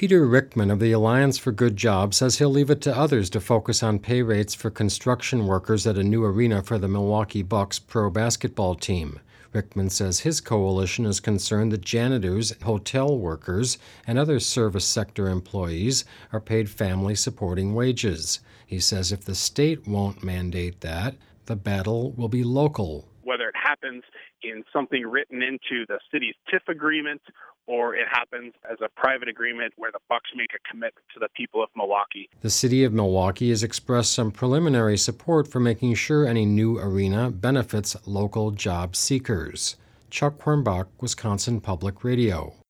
Peter Rickman of the Alliance for Good Jobs says he'll leave it to others to focus on pay rates for construction workers at a new arena for the Milwaukee Bucks pro basketball team. Rickman says his coalition is concerned that janitors, hotel workers, and other service sector employees are paid family-supporting wages. He says if the state won't mandate that, the battle will be local. Whether it happens in something written into the city's TIF agreement or it happens as a private agreement where the Bucks make a commitment to the people of Milwaukee. The city of Milwaukee has expressed some preliminary support for making sure any new arena benefits local job seekers. Chuck Hornbach, Wisconsin Public Radio.